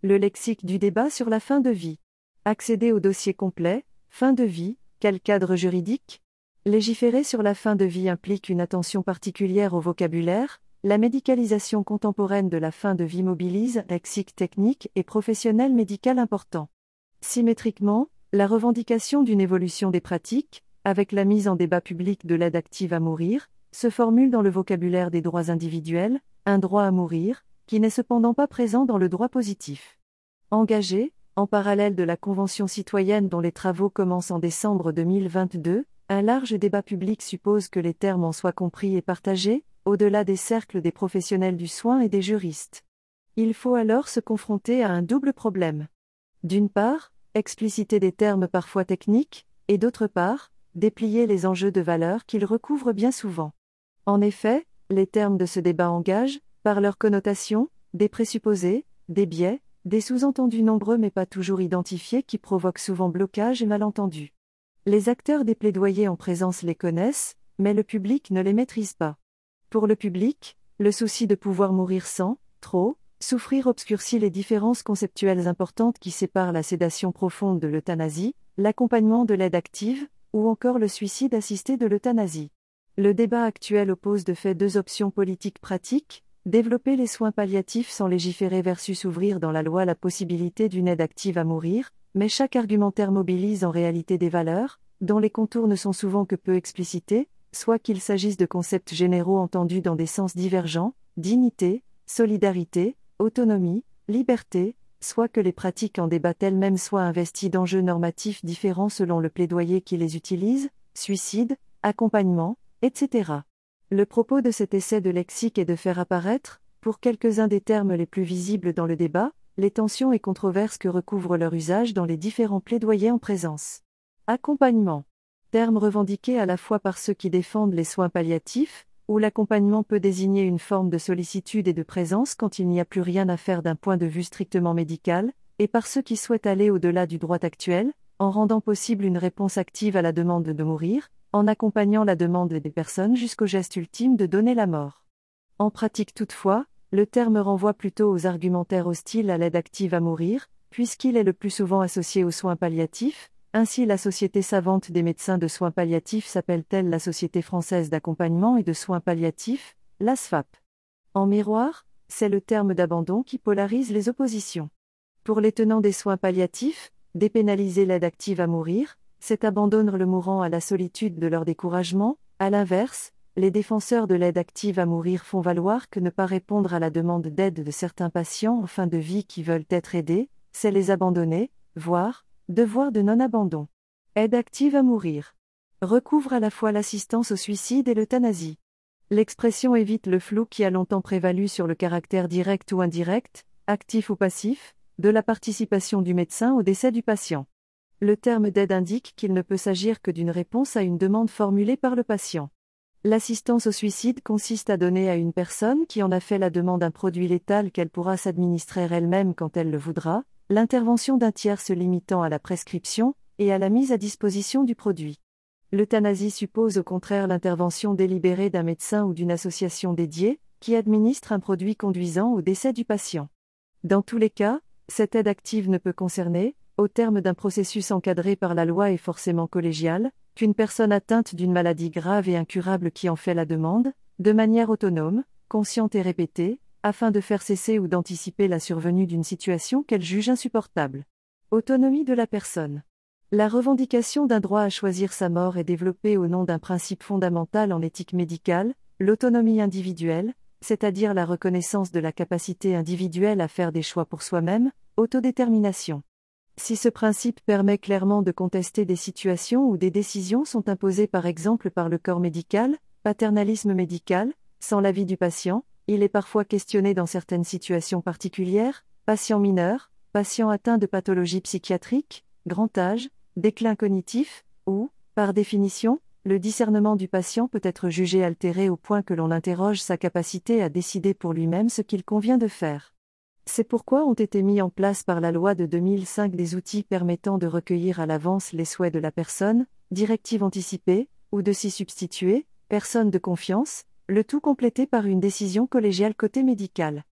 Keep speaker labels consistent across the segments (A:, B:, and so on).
A: Le lexique du débat sur la fin de vie. Accéder au dossier complet, fin de vie, quel cadre juridique ? Légiférer sur la fin de vie implique une attention particulière au vocabulaire. La médicalisation contemporaine de la fin de vie mobilise un lexique technique et professionnel médical important. Symétriquement, la revendication d'une évolution des pratiques, avec la mise en débat public de l'aide active à mourir, se formule dans le vocabulaire des droits individuels, un droit à mourir, qui n'est cependant pas présent dans le droit positif. Engagé, en parallèle de la Convention citoyenne dont les travaux commencent en décembre 2022, un large débat public suppose que les termes en soient compris et partagés, au-delà des cercles des professionnels du soin et des juristes. Il faut alors se confronter à un double problème. D'une part, expliciter des termes parfois techniques, et d'autre part, déplier les enjeux de valeur qu'ils recouvrent bien souvent. En effet, les termes de ce débat engagent, par leur connotation, des présupposés, des biais, des sous-entendus nombreux mais pas toujours identifiés qui provoquent souvent blocage et malentendus. Les acteurs des plaidoyers en présence les connaissent, mais le public ne les maîtrise pas. Pour le public, le souci de pouvoir mourir sans, trop, souffrir obscurcit les différences conceptuelles importantes qui séparent la sédation profonde de l'euthanasie, l'accompagnement de l'aide active, ou encore le suicide assisté de l'euthanasie. Le débat actuel oppose de fait deux options politiques pratiques, développer les soins palliatifs sans légiférer versus ouvrir dans la loi la possibilité d'une aide active à mourir, mais chaque argumentaire mobilise en réalité des valeurs, dont les contours ne sont souvent que peu explicités, soit qu'il s'agisse de concepts généraux entendus dans des sens divergents, dignité, solidarité, autonomie, liberté, soit que les pratiques en débattent elles-mêmes soient investies d'enjeux normatifs différents selon le plaidoyer qui les utilise, suicide, accompagnement, etc. Le propos de cet essai de lexique est de faire apparaître, pour quelques-uns des termes les plus visibles dans le débat, les tensions et controverses que recouvre leur usage dans les différents plaidoyers en présence. Accompagnement. Terme revendiqué à la fois par ceux qui défendent les soins palliatifs, où l'accompagnement peut désigner une forme de sollicitude et de présence quand il n'y a plus rien à faire d'un point de vue strictement médical, et par ceux qui souhaitent aller au-delà du droit actuel, en rendant possible une réponse active à la demande de mourir, en accompagnant la demande des personnes jusqu'au geste ultime de donner la mort. En pratique toutefois, le terme renvoie plutôt aux argumentaires hostiles à l'aide active à mourir, puisqu'il est le plus souvent associé aux soins palliatifs. Ainsi la Société savante des médecins de soins palliatifs s'appelle-t-elle la Société française d'accompagnement et de soins palliatifs, la SFAP. En miroir, c'est le terme d'abandon qui polarise les oppositions. Pour les tenants des soins palliatifs, dépénaliser l'aide active à mourir, c'est abandonner le mourant à la solitude de leur découragement. À l'inverse, les défenseurs de l'aide active à mourir font valoir que ne pas répondre à la demande d'aide de certains patients en fin de vie qui veulent être aidés, c'est les abandonner, voire devoir de non-abandon. Aide active à mourir recouvre à la fois l'assistance au suicide et l'euthanasie. L'expression évite le flou qui a longtemps prévalu sur le caractère direct ou indirect, actif ou passif, de la participation du médecin au décès du patient. Le terme d'aide indique qu'il ne peut s'agir que d'une réponse à une demande formulée par le patient. L'assistance au suicide consiste à donner à une personne qui en a fait la demande un produit létal qu'elle pourra s'administrer elle-même quand elle le voudra, l'intervention d'un tiers se limitant à la prescription et à la mise à disposition du produit. L'euthanasie suppose au contraire l'intervention délibérée d'un médecin ou d'une association dédiée, qui administre un produit conduisant au décès du patient. Dans tous les cas, cette aide active ne peut concerner, au terme d'un processus encadré par la loi et forcément collégial, qu'une personne atteinte d'une maladie grave et incurable qui en fait la demande, de manière autonome, consciente et répétée, afin de faire cesser ou d'anticiper la survenue d'une situation qu'elle juge insupportable. Autonomie de la personne. La revendication d'un droit à choisir sa mort est développée au nom d'un principe fondamental en éthique médicale, l'autonomie individuelle, c'est-à-dire la reconnaissance de la capacité individuelle à faire des choix pour soi-même, autodétermination. Si ce principe permet clairement de contester des situations où des décisions sont imposées par exemple par le corps médical, paternalisme médical, sans l'avis du patient, il est parfois questionné dans certaines situations particulières, patients mineurs, patients atteints de pathologies psychiatriques, grand âge, déclin cognitif, où, par définition, le discernement du patient peut être jugé altéré au point que l'on interroge sa capacité à décider pour lui-même ce qu'il convient de faire. C'est pourquoi ont été mis en place par la loi de 2005 des outils permettant de recueillir à l'avance les souhaits de la personne, directives anticipées, ou de s'y substituer, personne de confiance, le tout complété par une décision collégiale côté médical.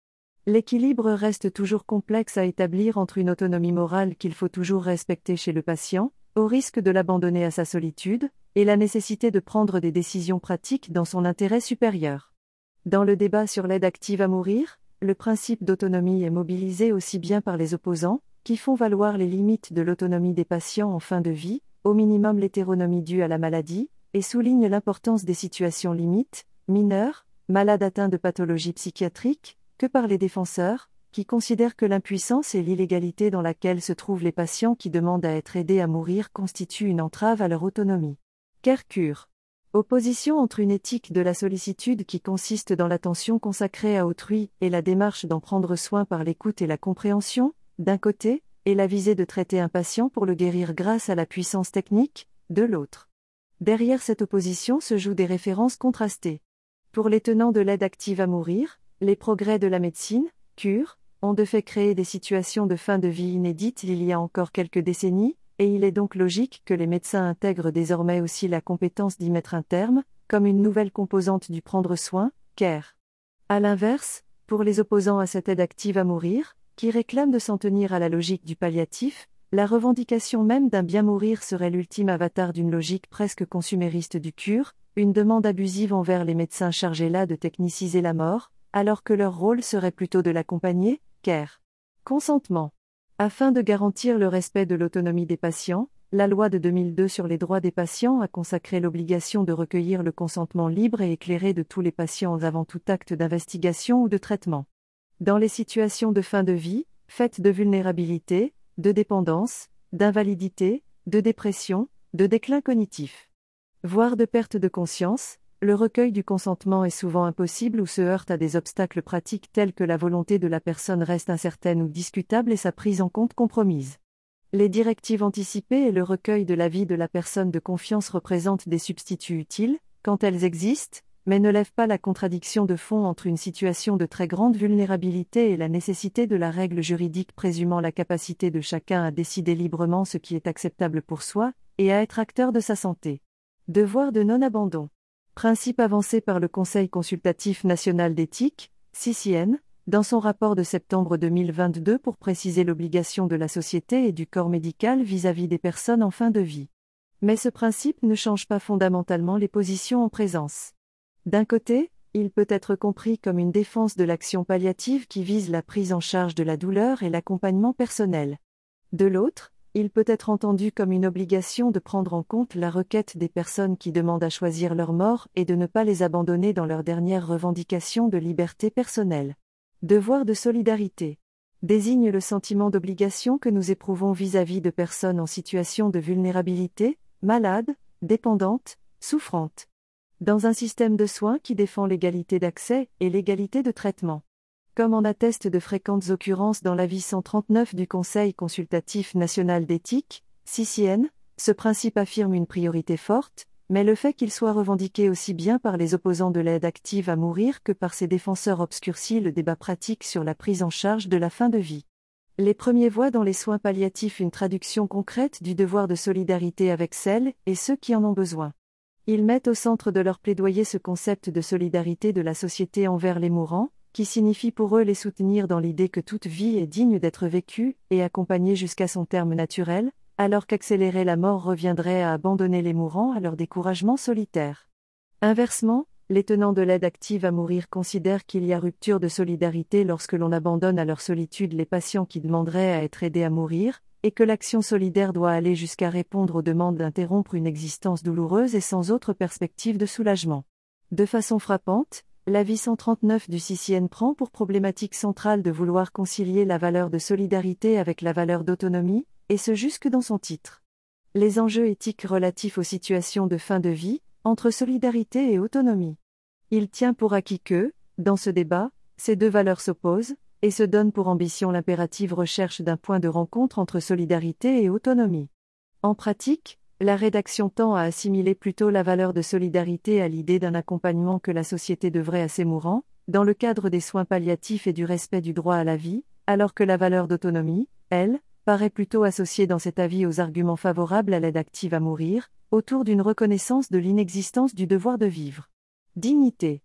A: L'équilibre reste toujours complexe à établir entre une autonomie morale qu'il faut toujours respecter chez le patient, au risque de l'abandonner à sa solitude, et la nécessité de prendre des décisions pratiques dans son intérêt supérieur. Dans le débat sur l'aide active à mourir, le principe d'autonomie est mobilisé aussi bien par les opposants, qui font valoir les limites de l'autonomie des patients en fin de vie, au minimum l'hétéronomie due à la maladie, et soulignent l'importance des situations limites, mineures, malades atteints de pathologies psychiatriques, que par les défenseurs, qui considèrent que l'impuissance et l'illégalité dans laquelle se trouvent les patients qui demandent à être aidés à mourir constituent une entrave à leur autonomie. Kercure. Opposition entre une éthique de la sollicitude qui consiste dans l'attention consacrée à autrui et la démarche d'en prendre soin par l'écoute et la compréhension, d'un côté, et la visée de traiter un patient pour le guérir grâce à la puissance technique, de l'autre. Derrière cette opposition se jouent des références contrastées. Pour les tenants de l'aide active à mourir, les progrès de la médecine, cure, ont de fait créé des situations de fin de vie inédites il y a encore quelques décennies, et il est donc logique que les médecins intègrent désormais aussi la compétence d'y mettre un terme, comme une nouvelle composante du prendre soin, care. À l'inverse, pour les opposants à cette aide active à mourir, qui réclament de s'en tenir à la logique du palliatif, la revendication même d'un bien mourir serait l'ultime avatar d'une logique presque consumériste du cure, une demande abusive envers les médecins chargés là de techniciser la mort, alors que leur rôle serait plutôt de l'accompagner, care. Consentement. Afin de garantir le respect de l'autonomie des patients, la loi de 2002 sur les droits des patients a consacré l'obligation de recueillir le consentement libre et éclairé de tous les patients avant tout acte d'investigation ou de traitement. Dans les situations de fin de vie, faites de vulnérabilité, de dépendance, d'invalidité, de dépression, de déclin cognitif, voire de perte de conscience, le recueil du consentement est souvent impossible ou se heurte à des obstacles pratiques tels que la volonté de la personne reste incertaine ou discutable et sa prise en compte compromise. Les directives anticipées et le recueil de l'avis de la personne de confiance représentent des substituts utiles, quand elles existent, mais ne lèvent pas la contradiction de fond entre une situation de très grande vulnérabilité et la nécessité de la règle juridique présumant la capacité de chacun à décider librement ce qui est acceptable pour soi, et à être acteur de sa santé. Devoir de non-abandon. Principe avancé par le Conseil consultatif national d'éthique, CCN, dans son rapport de septembre 2022 pour préciser l'obligation de la société et du corps médical vis-à-vis des personnes en fin de vie. Mais ce principe ne change pas fondamentalement les positions en présence. D'un côté, il peut être compris comme une défense de l'action palliative qui vise la prise en charge de la douleur et l'accompagnement personnel. De l'autre, il peut être entendu comme une obligation de prendre en compte la requête des personnes qui demandent à choisir leur mort et de ne pas les abandonner dans leurs dernières revendications de liberté personnelle. Devoir de solidarité désigne le sentiment d'obligation que nous éprouvons vis-à-vis de personnes en situation de vulnérabilité, malades, dépendantes, souffrantes. Dans un système de soins qui défend l'égalité d'accès et l'égalité de traitement. Comme en attestent de fréquentes occurrences dans l'avis 139 du Conseil consultatif national d'éthique, CCN, ce principe affirme une priorité forte, mais le fait qu'il soit revendiqué aussi bien par les opposants de l'aide active à mourir que par ses défenseurs obscurcit le débat pratique sur la prise en charge de la fin de vie. Les premiers voient dans les soins palliatifs une traduction concrète du devoir de solidarité avec celles et ceux qui en ont besoin. Ils mettent au centre de leur plaidoyer ce concept de solidarité de la société envers les mourants, qui signifie pour eux les soutenir dans l'idée que toute vie est digne d'être vécue et accompagnée jusqu'à son terme naturel, alors qu'accélérer la mort reviendrait à abandonner les mourants à leur découragement solitaire. Inversement, les tenants de l'aide active à mourir considèrent qu'il y a rupture de solidarité lorsque l'on abandonne à leur solitude les patients qui demanderaient à être aidés à mourir, et que l'action solidaire doit aller jusqu'à répondre aux demandes d'interrompre une existence douloureuse et sans autre perspective de soulagement. De façon frappante, l'avis 139 du CCN prend pour problématique centrale de vouloir concilier la valeur de solidarité avec la valeur d'autonomie, et ce jusque dans son titre. Les enjeux éthiques relatifs aux situations de fin de vie, entre solidarité et autonomie. Il tient pour acquis que, dans ce débat, ces deux valeurs s'opposent, et se donne pour ambition l'impérative recherche d'un point de rencontre entre solidarité et autonomie. En pratique, la rédaction tend à assimiler plutôt la valeur de solidarité à l'idée d'un accompagnement que la société devrait à ses mourants, dans le cadre des soins palliatifs et du respect du droit à la vie, alors que la valeur d'autonomie, elle, paraît plutôt associée dans cet avis aux arguments favorables à l'aide active à mourir, autour d'une reconnaissance de l'inexistence du devoir de vivre. Dignité.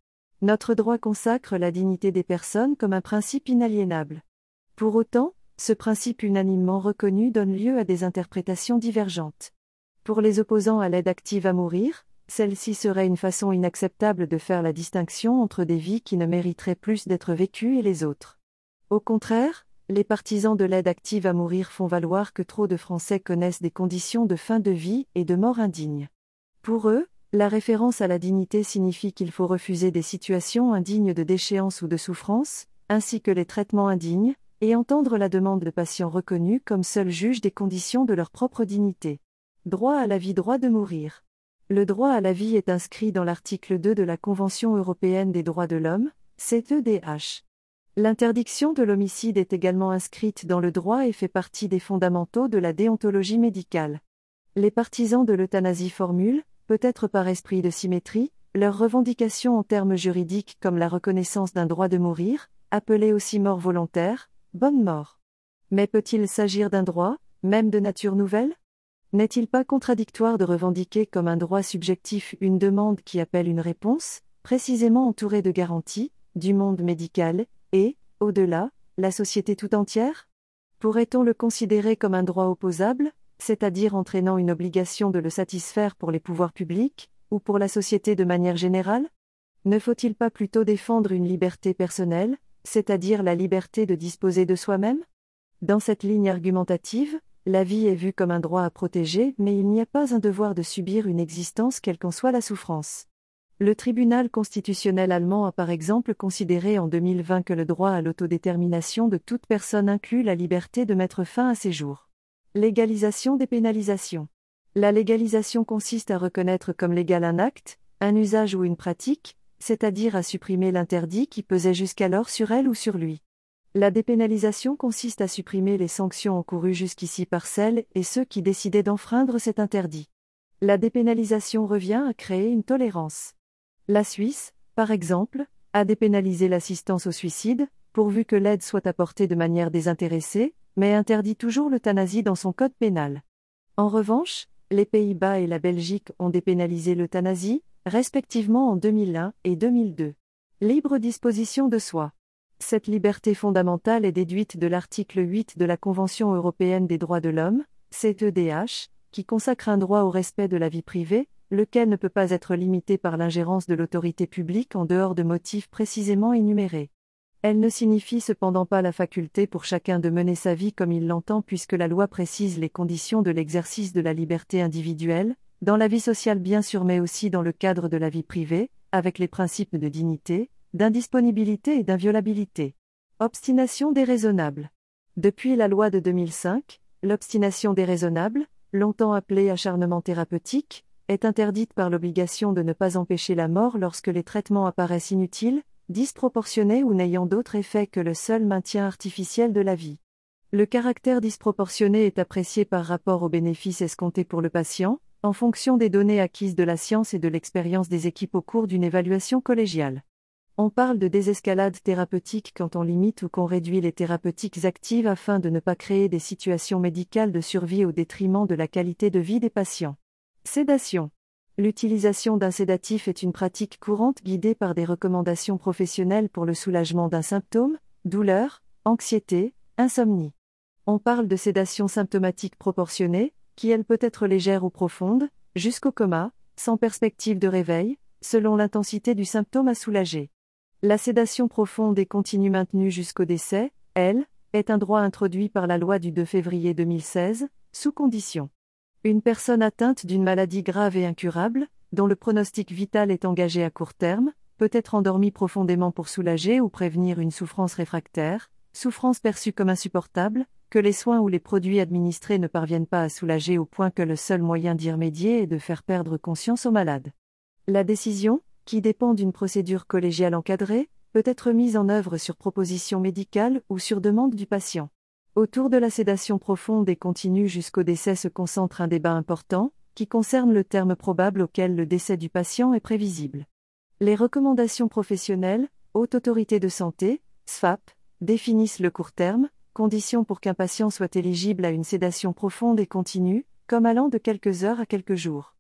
A: Notre droit consacre la dignité des personnes comme un principe inaliénable. Pour autant, ce principe unanimement reconnu donne lieu à des interprétations divergentes. Pour les opposants à l'aide active à mourir, celle-ci serait une façon inacceptable de faire la distinction entre des vies qui ne mériteraient plus d'être vécues et les autres. Au contraire, les partisans de l'aide active à mourir font valoir que trop de Français connaissent des conditions de fin de vie et de mort indignes. Pour eux, la référence à la dignité signifie qu'il faut refuser des situations indignes de déchéance ou de souffrance, ainsi que les traitements indignes, et entendre la demande de patients reconnus comme seuls juges des conditions de leur propre dignité. Droit à la vie, droit de mourir. Le droit à la vie est inscrit dans l'article 2 de la Convention européenne des droits de l'homme, CEDH. L'interdiction de l'homicide est également inscrite dans le droit et fait partie des fondamentaux de la déontologie médicale. Les partisans de l'euthanasie formulent, peut-être par esprit de symétrie, leurs revendications en termes juridiques comme la reconnaissance d'un droit de mourir, appelé aussi mort volontaire, bonne mort. Mais peut-il s'agir d'un droit, même de nature nouvelle ? N'est-il pas contradictoire de revendiquer comme un droit subjectif une demande qui appelle une réponse, précisément entourée de garanties, du monde médical, et, au-delà, la société tout entière ? Pourrait-on le considérer comme un droit opposable, c'est-à-dire entraînant une obligation de le satisfaire pour les pouvoirs publics, ou pour la société de manière générale ? Ne faut-il pas plutôt défendre une liberté personnelle, c'est-à-dire la liberté de disposer de soi-même ? Dans cette ligne argumentative, la vie est vue comme un droit à protéger, mais il n'y a pas un devoir de subir une existence quelle qu'en soit la souffrance. Le tribunal constitutionnel allemand a par exemple considéré en 2020 que le droit à l'autodétermination de toute personne inclut la liberté de mettre fin à ses jours. Légalisation des pénalisations. La légalisation consiste à reconnaître comme légal un acte, un usage ou une pratique, c'est-à-dire à supprimer l'interdit qui pesait jusqu'alors sur elle ou sur lui. La dépénalisation consiste à supprimer les sanctions encourues jusqu'ici par celles et ceux qui décidaient d'enfreindre cet interdit. La dépénalisation revient à créer une tolérance. La Suisse, par exemple, a dépénalisé l'assistance au suicide, pourvu que l'aide soit apportée de manière désintéressée, mais interdit toujours l'euthanasie dans son code pénal. En revanche, les Pays-Bas et la Belgique ont dépénalisé l'euthanasie, respectivement en 2001 et 2002. Libre disposition de soi. Cette liberté fondamentale est déduite de l'article 8 de la Convention européenne des droits de l'homme, CEDH, qui consacre un droit au respect de la vie privée, lequel ne peut pas être limité par l'ingérence de l'autorité publique en dehors de motifs précisément énumérés. Elle ne signifie cependant pas la faculté pour chacun de mener sa vie comme il l'entend puisque la loi précise les conditions de l'exercice de la liberté individuelle, dans la vie sociale bien sûr mais aussi dans le cadre de la vie privée, avec les principes de dignité, d'indisponibilité et d'inviolabilité. Obstination déraisonnable. Depuis la loi de 2005, l'obstination déraisonnable, longtemps appelée acharnement thérapeutique, est interdite par l'obligation de ne pas empêcher la mort lorsque les traitements apparaissent inutiles, disproportionnés ou n'ayant d'autre effet que le seul maintien artificiel de la vie. Le caractère disproportionné est apprécié par rapport aux bénéfices escomptés pour le patient, en fonction des données acquises de la science et de l'expérience des équipes au cours d'une évaluation collégiale. On parle de désescalade thérapeutique quand on limite ou qu'on réduit les thérapeutiques actives afin de ne pas créer des situations médicales de survie au détriment de la qualité de vie des patients. Sédation. L'utilisation d'un sédatif est une pratique courante guidée par des recommandations professionnelles pour le soulagement d'un symptôme, douleur, anxiété, insomnie. On parle de sédation symptomatique proportionnée, qui elle peut être légère ou profonde, jusqu'au coma, sans perspective de réveil, selon l'intensité du symptôme à soulager. La sédation profonde et continue maintenue jusqu'au décès, elle, est un droit introduit par la loi du 2 février 2016, sous condition. Une personne atteinte d'une maladie grave et incurable, dont le pronostic vital est engagé à court terme, peut être endormie profondément pour soulager ou prévenir une souffrance réfractaire, souffrance perçue comme insupportable, que les soins ou les produits administrés ne parviennent pas à soulager au point que le seul moyen d'y remédier est de faire perdre conscience au malade. La décision, qui dépend d'une procédure collégiale encadrée, peut être mise en œuvre sur proposition médicale ou sur demande du patient. Autour de la sédation profonde et continue jusqu'au décès se concentre un débat important, qui concerne le terme probable auquel le décès du patient est prévisible. Les recommandations professionnelles, Haute Autorité de Santé, SFAP, définissent le court terme, condition pour qu'un patient soit éligible à une sédation profonde et continue, comme allant de quelques heures à quelques jours.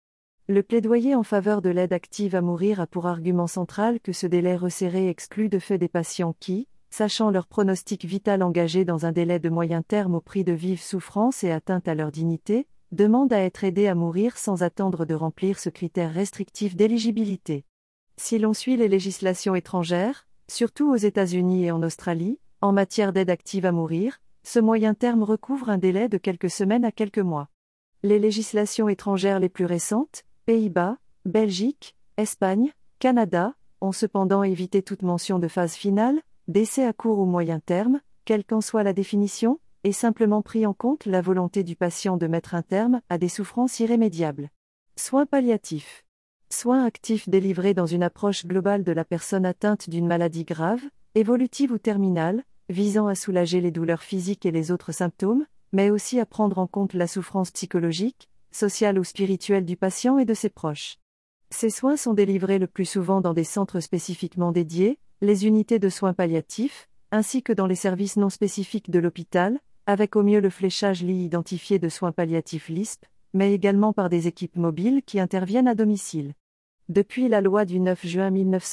A: Le plaidoyer en faveur de l'aide active à mourir a pour argument central que ce délai resserré exclut de fait des patients qui, sachant leur pronostic vital engagé dans un délai de moyen terme au prix de vives souffrances et atteinte à leur dignité, demandent à être aidés à mourir sans attendre de remplir ce critère restrictif d'éligibilité. Si l'on suit les législations étrangères, surtout aux États-Unis et en Australie, en matière d'aide active à mourir, ce moyen terme recouvre un délai de quelques semaines à quelques mois. Les législations étrangères les plus récentes, Pays-Bas, Belgique, Espagne, Canada, ont cependant évité toute mention de phase finale, d'essai à court ou moyen terme, quelle qu'en soit la définition, et simplement pris en compte la volonté du patient de mettre un terme à des souffrances irrémédiables. Soins palliatifs. Soins actifs délivrés dans une approche globale de la personne atteinte d'une maladie grave, évolutive ou terminale, visant à soulager les douleurs physiques et les autres symptômes, mais aussi à prendre en compte la souffrance psychologique, sociale ou spirituelle du patient et de ses proches. Ces soins sont délivrés le plus souvent dans des centres spécifiquement dédiés, les unités de soins palliatifs, ainsi que dans les services non spécifiques de l'hôpital, avec au mieux le fléchage LI identifié de soins palliatifs LISP, mais également par des équipes mobiles qui interviennent à domicile. Depuis la loi du 9 juin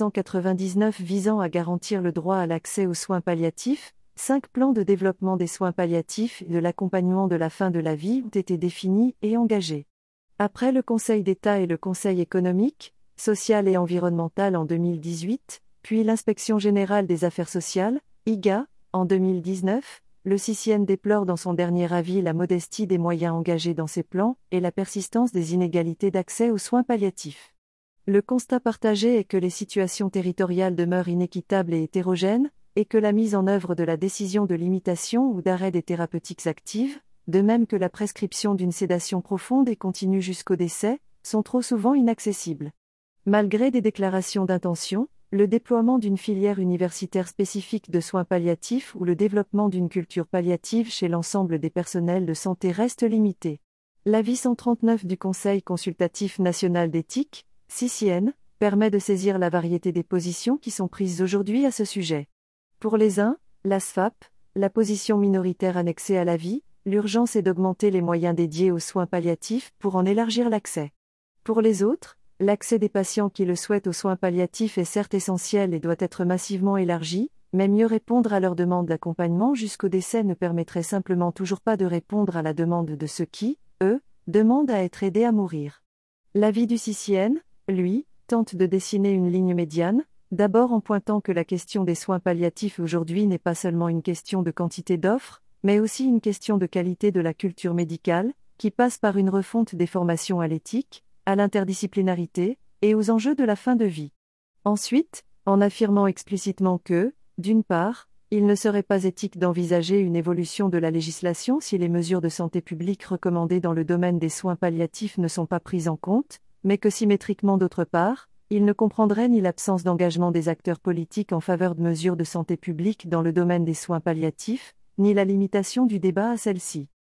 A: 1999 visant à garantir le droit à l'accès aux soins palliatifs, 5 plans de développement des soins palliatifs et de l'accompagnement de la fin de la vie ont été définis et engagés. Après le Conseil d'État et le Conseil économique, social et environnemental en 2018, puis l'Inspection générale des affaires sociales, IGA, en 2019, le CICIN déplore dans son dernier avis la modestie des moyens engagés dans ces plans et la persistance des inégalités d'accès aux soins palliatifs. Le constat partagé est que les situations territoriales demeurent inéquitables et hétérogènes, et que la mise en œuvre de la décision de limitation ou d'arrêt des thérapeutiques actives, de même que la prescription d'une sédation profonde et continue jusqu'au décès, sont trop souvent inaccessibles. Malgré des déclarations d'intention, le déploiement d'une filière universitaire spécifique de soins palliatifs ou le développement d'une culture palliative chez l'ensemble des personnels de santé reste limité. L'avis 139 du Conseil consultatif national d'éthique, CICIN, permet de saisir la variété des positions qui sont prises aujourd'hui à ce sujet. Pour les uns, la SFAP, la position minoritaire annexée à l'avis, l'urgence est d'augmenter les moyens dédiés aux soins palliatifs pour en élargir l'accès. Pour les autres, l'accès des patients qui le souhaitent aux soins palliatifs est certes essentiel et doit être massivement élargi, mais mieux répondre à leur demande d'accompagnement jusqu'au décès ne permettrait simplement toujours pas de répondre à la demande de ceux qui, eux, demandent à être aidés à mourir. L'avis du CICIN, lui, tente de dessiner une ligne médiane, d'abord en pointant que la question des soins palliatifs aujourd'hui n'est pas seulement une question de quantité d'offres, mais aussi une question de qualité de la culture médicale, qui passe par une refonte des formations à l'éthique, à l'interdisciplinarité, et aux enjeux de la fin de vie. Ensuite, en affirmant explicitement que, d'une part, il ne serait pas éthique d'envisager une évolution de la législation si les mesures de santé publique recommandées dans le domaine des soins palliatifs ne sont pas prises en compte, mais que symétriquement d'autre part, il ne comprendrait ni l'absence d'engagement des acteurs politiques en faveur de mesures de santé publique dans le domaine des soins palliatifs, ni la limitation du débat à celle-ci.